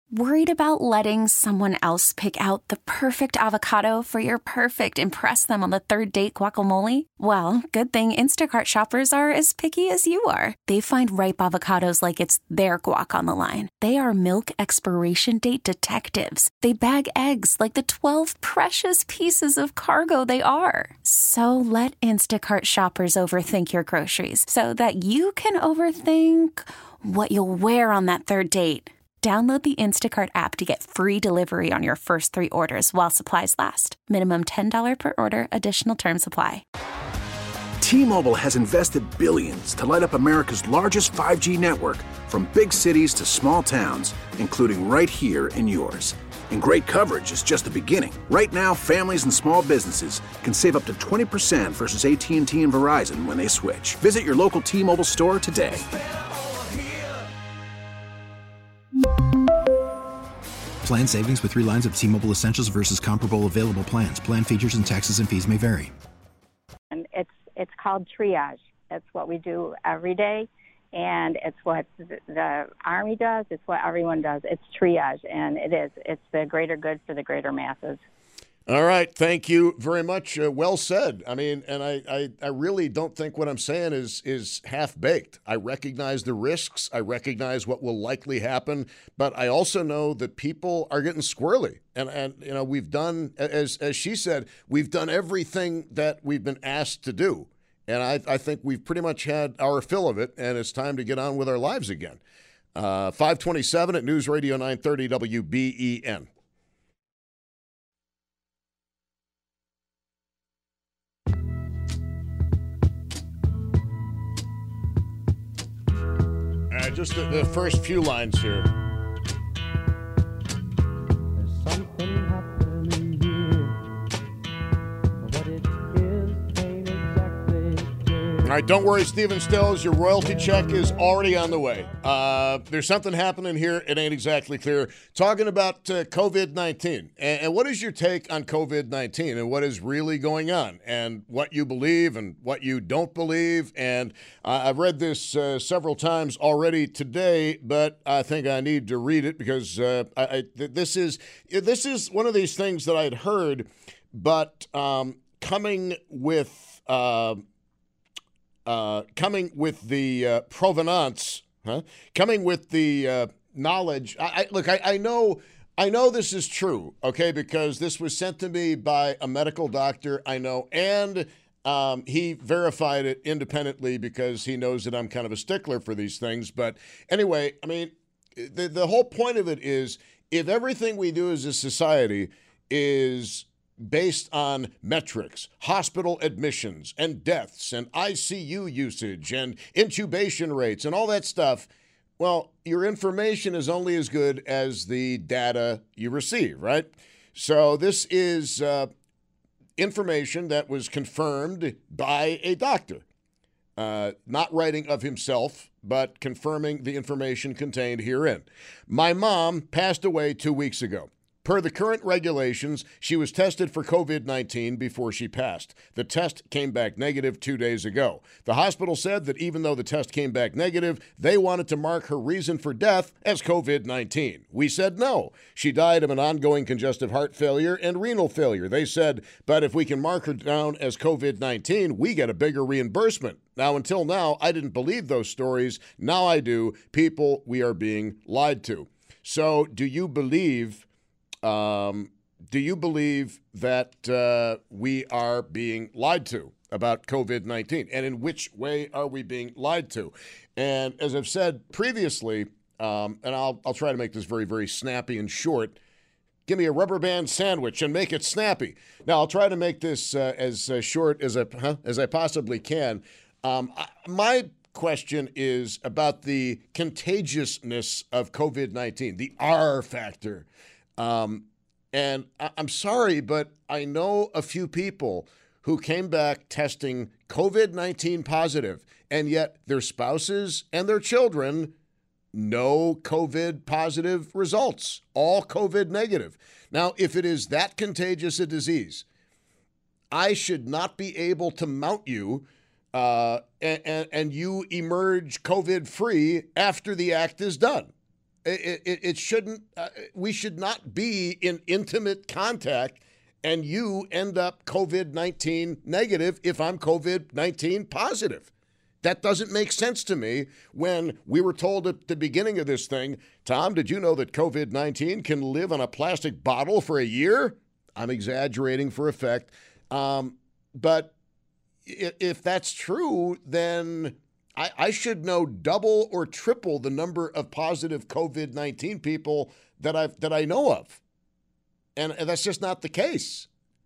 Worried about letting someone else pick out the perfect avocado for your perfect impress them on the third date guacamole? Well, good thing Instacart shoppers are as picky as you are. They find ripe avocados like it's their guac on the line. They are milk expiration date detectives. They bag eggs like the 12 precious pieces of cargo they are. So let Instacart shoppers overthink your groceries so that you can overthink what you'll wear on that third date. Download the Instacart app to get free delivery on your first 3 orders while supplies last. Minimum $10 per order. Additional terms apply. T-Mobile has invested billions to light up America's largest 5G network, from big cities to small towns, including right here in yours. And great coverage is just the beginning. Right now, families and small businesses can save up to 20% versus AT&T and Verizon when they switch. Visit your local T-Mobile store today. Plan savings with 3 lines of T-Mobile Essentials versus comparable available plans. Plan features and taxes and fees may vary. And it's called triage. It's what we do every day, and it's what the Army does. It's what everyone does. It's triage, and it's the greater good for the greater masses. All right. Thank you very much. Well said. I mean, and I really don't think what I'm saying is half-baked. I recognize the risks. I recognize what will likely happen. But I also know that people are getting squirrely. And you know, we've done, as she said, we've done everything that we've been asked to do. And I think we've pretty much had our fill of it, and it's time to get on with our lives again. 527 at News Radio 930 WBEN. Just the first few lines here. There's something happening here. What it is ain't exactly clear. All right, don't worry, Stephen Stills. Your royalty check is already on the way. There's something happening here. It ain't exactly clear. Talking about COVID-19. And what is your take on COVID-19 and what is really going on and what you believe and what you don't believe? And I've read this several times already today, but I think I need to read it because this is one of these things that I'd heard, but coming with the provenance, coming with the knowledge. I know this is true, okay, because this was sent to me by a medical doctor I know, and he verified it independently because he knows that I'm kind of a stickler for these things. But anyway, I mean, the whole point of it is if everything we do as a society is based on metrics, hospital admissions and deaths and ICU usage and intubation rates and all that stuff, well, your information is only as good as the data you receive, right? So this is information that was confirmed by a doctor, not writing of himself, but confirming the information contained herein. My mom passed away 2 weeks ago. Per the current regulations, she was tested for COVID-19 before she passed. The test came back negative 2 days ago. The hospital said that even though the test came back negative, they wanted to mark her reason for death as COVID-19. We said no. She died of an ongoing congestive heart failure and renal failure. They said, but if we can mark her down as COVID-19, we get a bigger reimbursement. Now, until now, I didn't believe those stories. Now I do. People, we are being lied to. So do you believe that we are being lied to about COVID-19? And in which way are we being lied to? And as I've said previously, and I'll try to make this very, very snappy and short. Give me a rubber band sandwich and make it snappy. Now, I'll try to make this as short as I possibly can. My question is about the contagiousness of COVID-19, the R factor. And I'm sorry, but I know a few people who came back testing COVID-19 positive, and yet their spouses and their children, no COVID positive results, all COVID negative. Now, if it is that contagious a disease, I should not be able to mount you and you emerge COVID free after the act is done. It shouldn't. We should not be in intimate contact, and you end up COVID-19 negative if I'm COVID-19 positive. That doesn't make sense to me when we were told at the beginning of this thing, Tom, did you know that COVID-19 can live on a plastic bottle for a year? I'm exaggerating for effect. But if that's true, then I should know double or triple the number of positive COVID-19 people that I know of. And that's just not the case.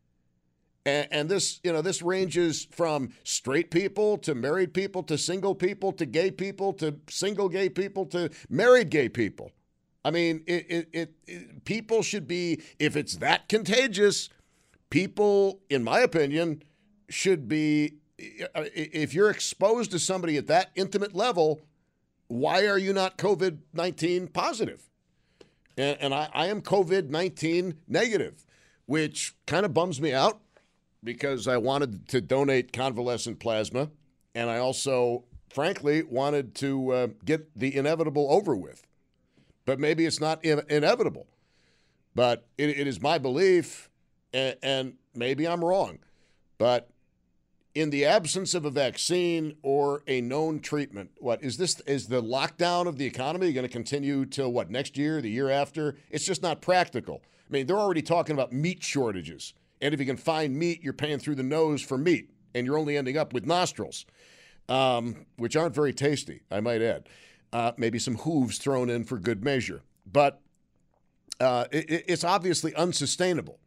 And this, this ranges from straight people to married people to single people to gay people to single gay people to married gay people. I mean, people should be, if it's that contagious, people, in my opinion, should be, if you're exposed to somebody at that intimate level, why are you not COVID-19 positive? And I am COVID-19 negative, which kind of bums me out because I wanted to donate convalescent plasma, and I also, frankly, wanted to get the inevitable over with. But maybe it's not inevitable. But it is my belief, and maybe I'm wrong, but in the absence of a vaccine or a known treatment, is the lockdown of the economy going to continue till next year, the year after? It's just not practical. I mean, they're already talking about meat shortages. And if you can find meat, you're paying through the nose for meat, and you're only ending up with nostrils, which aren't very tasty, I might add. Maybe some hooves thrown in for good measure. But it's obviously unsustainable.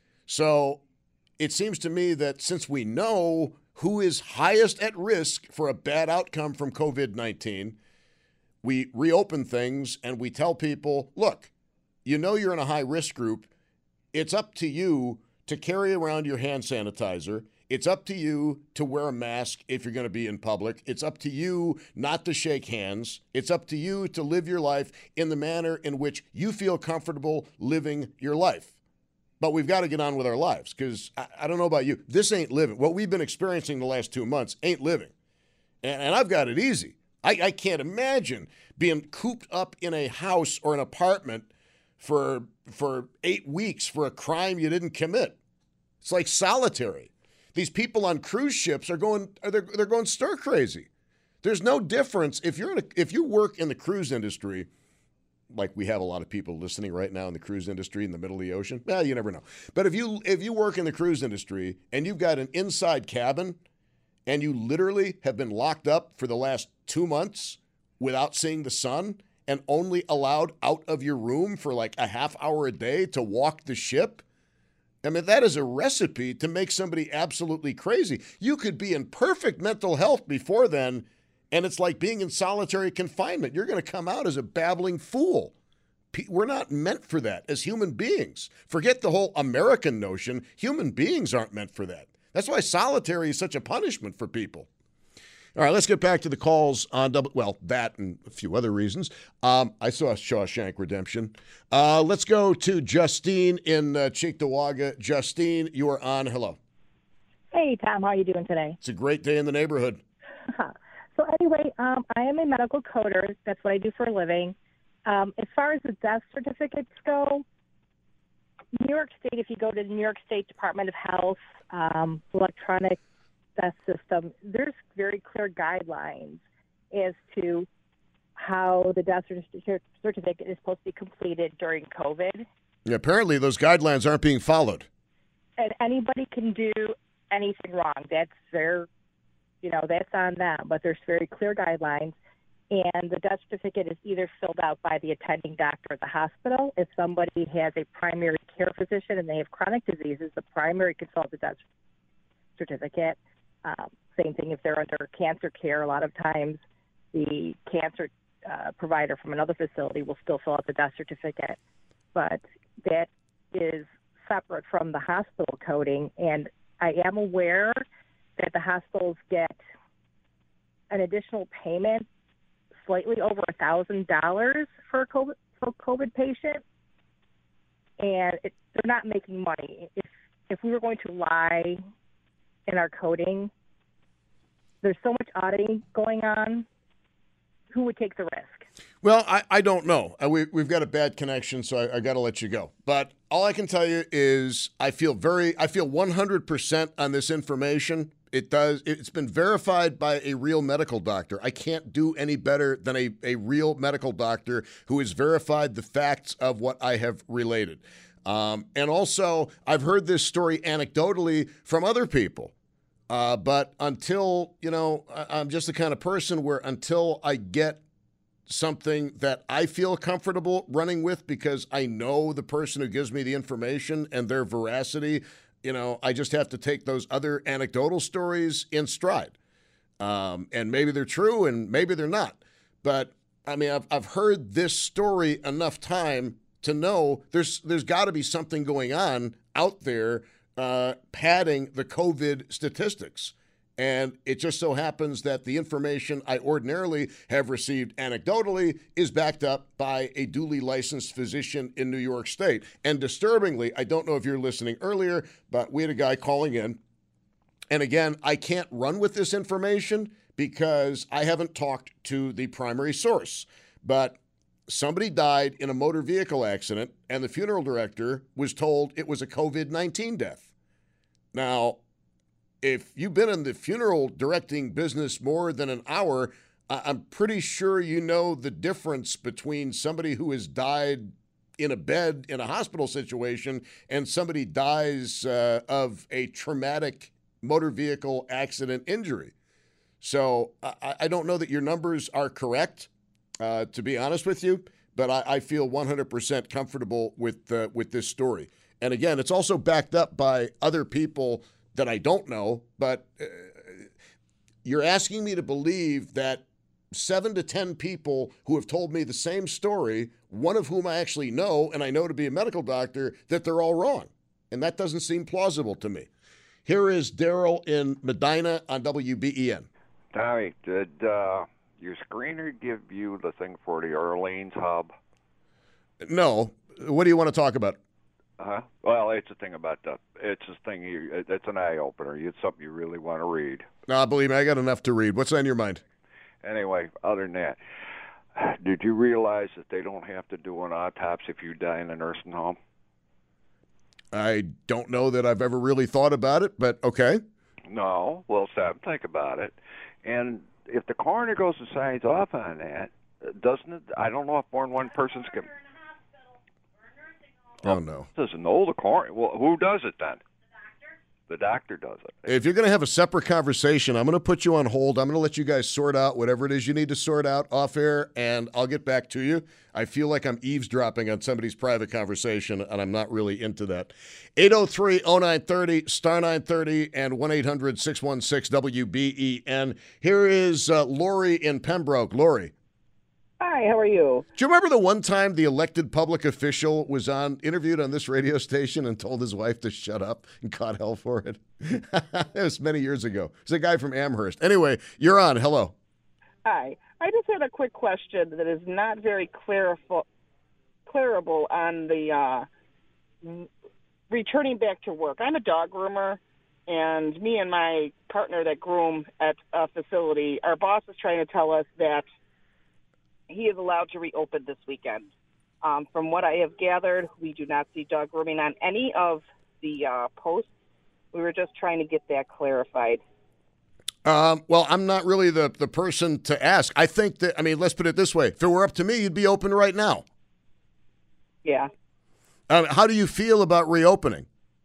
So it seems to me that since we know who is highest at risk for a bad outcome from COVID-19, we reopen things and we tell people, look, you're in a high-risk group. It's up to you to carry around your hand sanitizer. It's up to you to wear a mask if you're going to be in public. It's up to you not to shake hands. It's up to you to live your life in the manner in which you feel comfortable living your life. But we've got to get on with our lives because I don't know about you. This ain't living. What we've been experiencing the last 2 months ain't living. And I've got it easy. I can't imagine being cooped up in a house or an apartment for 8 weeks for a crime you didn't commit. It's like solitary. These people on cruise ships they're going stir crazy. There's no difference if you work in the cruise industry, like we have a lot of people listening right now in the cruise industry in the middle of the ocean. Well, you never know. But if you work in the cruise industry and you've got an inside cabin and you literally have been locked up for the last 2 months without seeing the sun and only allowed out of your room for like a half hour a day to walk the ship, I mean, that is a recipe to make somebody absolutely crazy. You could be in perfect mental health before then, and it's like being in solitary confinement. You're going to come out as a babbling fool. We're not meant for that as human beings. Forget the whole American notion. Human beings aren't meant for that. That's why solitary is such a punishment for people. All right, let's get back to the calls on that and a few other reasons. I saw Shawshank Redemption. Let's go to Justine in Cheektowaga. Justine, you are on. Hello. Hey, Tom. How are you doing today? It's a great day in the neighborhood. So anyway, I am a medical coder. That's what I do for a living. As far as the death certificates go, New York State, if you go to the New York State Department of Health, electronic death system, there's very clear guidelines as to how the death certificate is supposed to be completed during COVID. Yeah, apparently those guidelines aren't being followed. And anybody can do anything wrong. That's that's on them. But there's very clear guidelines. And the death certificate is either filled out by the attending doctor at the hospital. If somebody has a primary care physician and they have chronic diseases, the primary can fill out the death certificate. Same thing if they're under cancer care. A lot of times the cancer provider from another facility will still fill out the death certificate. But that is separate from the hospital coding. And I am aware that the hospitals get an additional payment slightly over $1,000 for a COVID patient, and they're not making money. If we were going to lie in our coding, there's so much auditing going on. Who would take the risk? Well, I don't know. We've got a bad connection, so I got to let you go. But all I can tell you is I feel 100% on this information. It's been verified by a real medical doctor. I can't do any better than a real medical doctor who has verified the facts of what I have related. And also, I've heard this story anecdotally from other people. But until, I'm just the kind of person where until I get something that I feel comfortable running with because I know the person who gives me the information and their veracity, I just have to take those other anecdotal stories in stride. And maybe they're true and maybe they're not. But, I mean, I've heard this story enough time to know there's got to be something going on out there padding the COVID statistics. And it just so happens that the information I ordinarily have received anecdotally is backed up by a duly licensed physician in New York State. And disturbingly, I don't know if you're listening earlier, but we had a guy calling in. And again, I can't run with this information because I haven't talked to the primary source. But somebody died in a motor vehicle accident, and the funeral director was told it was a COVID-19 death. Now, if you've been in the funeral directing business more than an hour, I'm pretty sure you know the difference between somebody who has died in a bed in a hospital situation and somebody dies of a traumatic motor vehicle accident injury. So I don't know that your numbers are correct, to be honest with you, but I feel 100% comfortable with this story. And again, it's also backed up by other people that I don't know, but you're asking me to believe that 7 to 10 people who have told me the same story, one of whom I actually know, and I know to be a medical doctor, that they're all wrong. And that doesn't seem plausible to me. Here is Daryl in Medina on WBEN. Tommy, did your screener give you the thing for the Orleans hub? No. What do you want to talk about? Well, it's a thing about it's a thing. It's an eye opener. It's something you really want to read. No, believe me, I got enough to read. What's on your mind? Anyway, other than that, did you realize that they don't have to do an autopsy if you die in a nursing home? I don't know that I've ever really thought about it, but okay. No. Well, stop and think about it. And if the coroner goes and signs off on that, doesn't it? I don't know if more than one person's going. Oh, no. Doesn't know the coroner. Well, who does it then? The doctor does it. If you're going to have a separate conversation, I'm going to put you on hold. I'm going to let you guys sort out whatever it is you need to sort out off air, and I'll get back to you. I feel like I'm eavesdropping on somebody's private conversation, and I'm not really into that. 803-0930, star 930, and 1-800-616-WBEN. Here is Lori in Pembroke. Lori. Hi, how are you? Do you remember the one time the elected public official was interviewed on this radio station and told his wife to shut up and caught hell for it? It was many years ago. It's a guy from Amherst. Anyway, you're on. Hello. Hi. I just had a quick question that is not very clarable on the returning back to work. I'm a dog groomer, and me and my partner that groom at a facility, our boss is trying to tell us that he is allowed to reopen this weekend. From what I have gathered, we do not see dog grooming on any of the posts. We were just trying to get that clarified. Well, I'm not really the person to ask. I think that, let's put it this way. If it were up to me, you'd be open right now. Yeah. How do you feel about reopening?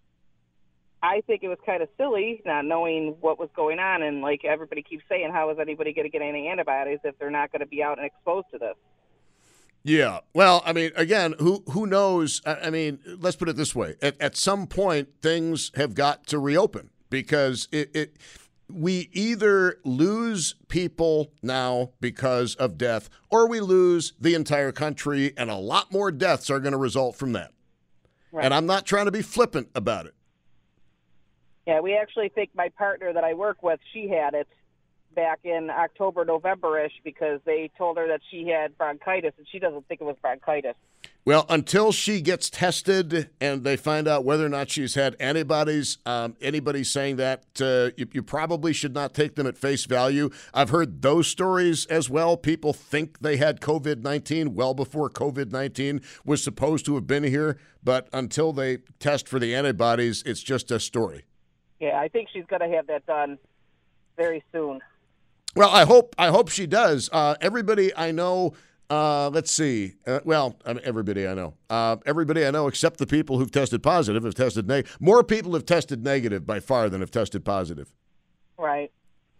I think it was kind of silly not knowing what was going on, and like everybody keeps saying, how is anybody going to get any antibiotics if they're not going to be out and exposed to this? Yeah. Well, again, who knows? Let's put it this way. At some point, things have got to reopen because we either lose people now because of death or we lose the entire country, and a lot more deaths are going to result from that. Right. And I'm not trying to be flippant about it. Yeah, we actually think my partner that I work with, she had it back in October, November-ish, because they told her that she had bronchitis, and she doesn't think it was bronchitis. Well, until she gets tested and they find out whether or not she's had antibodies, anybody saying that, you probably should not take them at face value. I've heard those stories as well. People think they had COVID-19 well before COVID-19 was supposed to have been here, but until they test for the antibodies, it's just a story. Yeah, I think she's going to have that done very soon. Well, I hope she does. Everybody I know. Let's see. Everybody I know. Everybody I know except the people who've tested positive have tested negative. More people have tested negative by far than have tested positive. Right.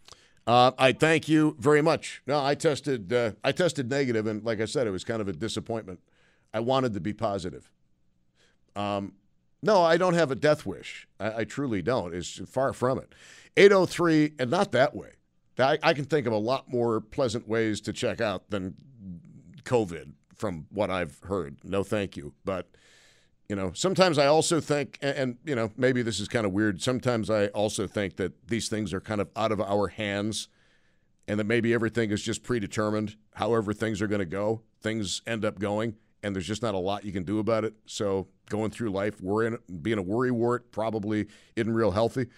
I thank you very much. No, I tested negative, and like I said, it was kind of a disappointment. I wanted to be positive. No, I don't have a death wish. I truly don't. It's far from it. 803, and not that way. I can think of a lot more pleasant ways to check out than COVID, from what I've heard. No, thank you. But, sometimes I also think, and maybe this is kind of weird, sometimes I also think that these things are kind of out of our hands and that maybe everything is just predetermined. However things are going to go, things end up going, and there's just not a lot you can do about it. So going through life, being a worrywart probably isn't real healthy.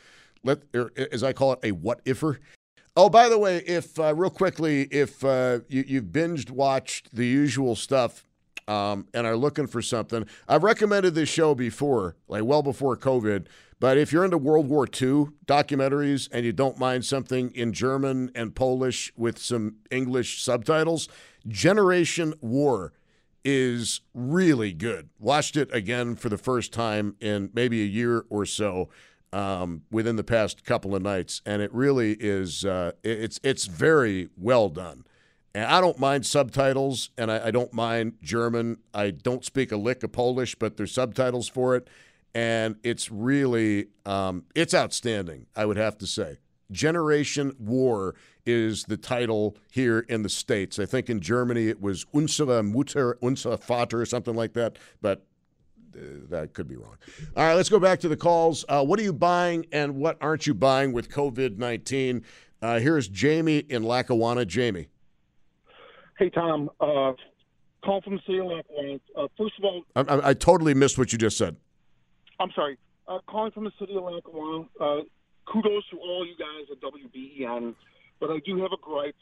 As I call it, a what-iffer. Oh, by the way, if real quickly, if you've binged watched The Usual Stuff and are looking for something, I've recommended this show before, like well before COVID, but if you're into World War II documentaries and you don't mind something in German and Polish with some English subtitles, Generation War is really good. Watched it again for the first time in maybe a year or so. Within the past couple of nights, and it really is. It's very well done, and I don't mind subtitles, and I don't mind German. I don't speak a lick of Polish, but there's subtitles for it, and it's really it's outstanding. I would have to say, Generation War is the title here in the States. I think in Germany it was Unsere Mutter, unser Vater, or something like that, but. That could be wrong. All right, let's go back to the calls. What are you buying and what aren't you buying with COVID-19? Here's Jamie in Lackawanna. Jamie. Hey, Tom. Call from the city of Lackawanna. First of all... I totally missed what you just said. I'm sorry. Calling from the city of Lackawanna. Kudos to all you guys at WBEN, but I do have a gripe.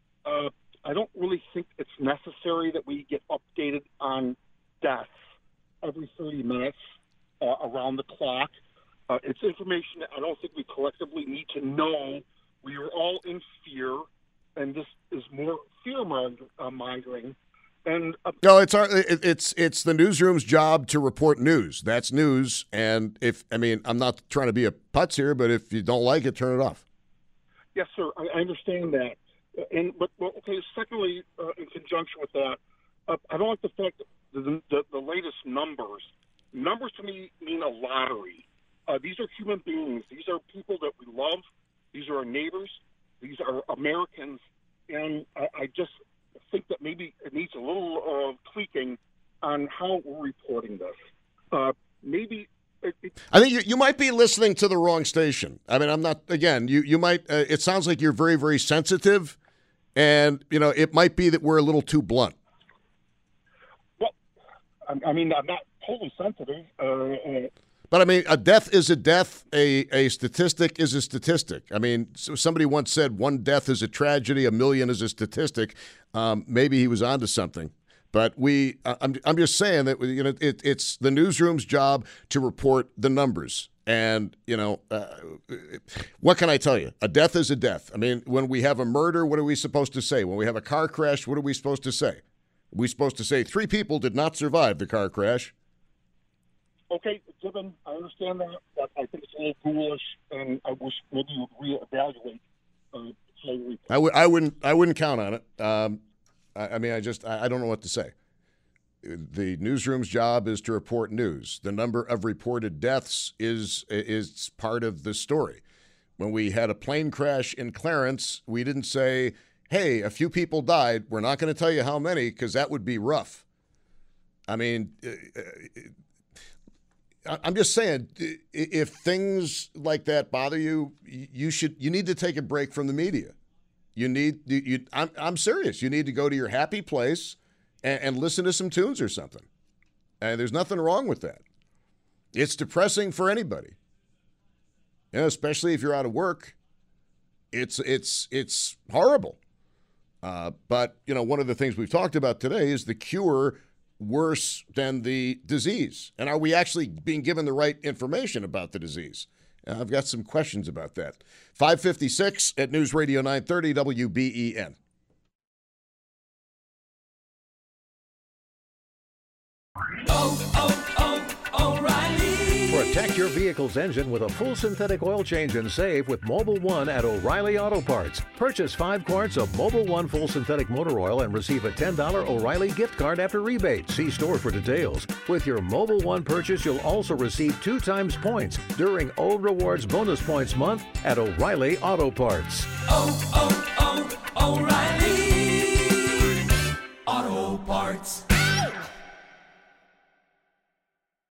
I don't really think it's necessary that we get updated on deaths every 30 minutes around the clock. It's information that I don't think we collectively need to know. We are all in fear, and this is more fear-mongering. And no, it's the newsroom's job to report news. That's news, and I'm not trying to be a putz here, but if you don't like it, turn it off. Yes, sir. I understand that. Secondly, in conjunction with that, I don't like the fact that the latest numbers to me mean a lottery. These are human beings. These are people that we love. These are our neighbors. These are Americans. And I just think that maybe it needs a little tweaking on how we're reporting this. I think you might be listening to the wrong station. I mean, I'm not, again, you might, it sounds like you're very, very sensitive. And, it might be that we're a little too blunt. I'm not totally sensitive. But, a death is a death. A statistic is a statistic. Somebody once said 1 death is a tragedy, 1 million is a statistic. Maybe he was onto something. But I'm just saying that, it's the newsroom's job to report the numbers. And, what can I tell you? A death is a death. When we have a murder, what are we supposed to say? When we have a car crash, what are we supposed to say? We're supposed to say 3 people did not survive the car crash. Okay, Gibbon, I understand that, but I think it's a little ghoulish, and I wish maybe you would reevaluate how you report. I wouldn't count on it. I don't know what to say. The newsroom's job is to report news. The number of reported deaths is part of the story. When we had a plane crash in Clarence, we didn't say, hey, a few people died. We're not going to tell you how many because that would be rough. I'm just saying, if things like that bother you, you need to take a break from the media. I'm serious. You need to go to your happy place and listen to some tunes or something. And there's nothing wrong with that. It's depressing for anybody. Especially if you're out of work. It's horrible. But, one of the things we've talked about today is the cure worse than the disease. And are we actually being given the right information about the disease? I've got some questions about that. 5:56 at News Radio 930 WBEN. O'Reilly. Protect your vehicle's engine with a full synthetic oil change and save with Mobil 1 at O'Reilly Auto Parts. Purchase 5 quarts of Mobil 1 full synthetic motor oil and receive a $10 O'Reilly gift card after rebate. See store for details. With your Mobil 1 purchase, you'll also receive 2 times points during O Rewards Bonus Points Month at O'Reilly Auto Parts. O'Reilly Auto Parts.